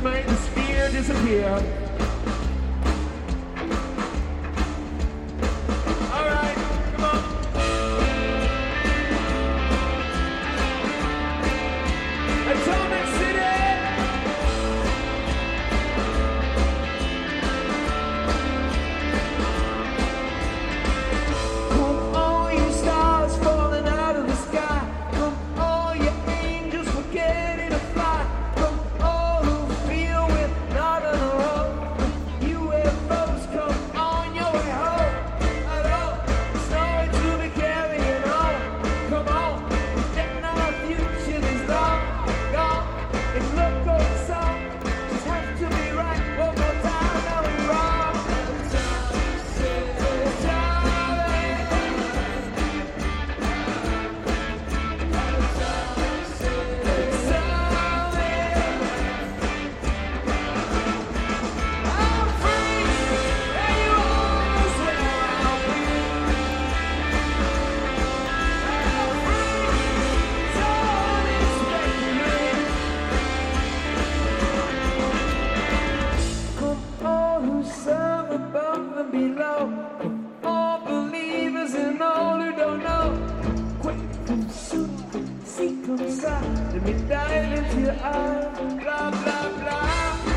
make this fear disappear. All right, come on. Atomic City. Come all you stars falling out of the sky. Come all you angels forgetting to fly. Come all who feel we're not on our own. UFOs come on your way home. Hello, sorry to be carrying on. Come on, getting our future is long gone. It's local song, just have to be right one more time. Now we're wrong. I'm free, and you always will be. I'm free, so unexpectedly. Come all who serve above and below. Come all believers and all who don't know. Quick, come soon, see, come side. Let me dive into your eyes. Blah, blah, blah.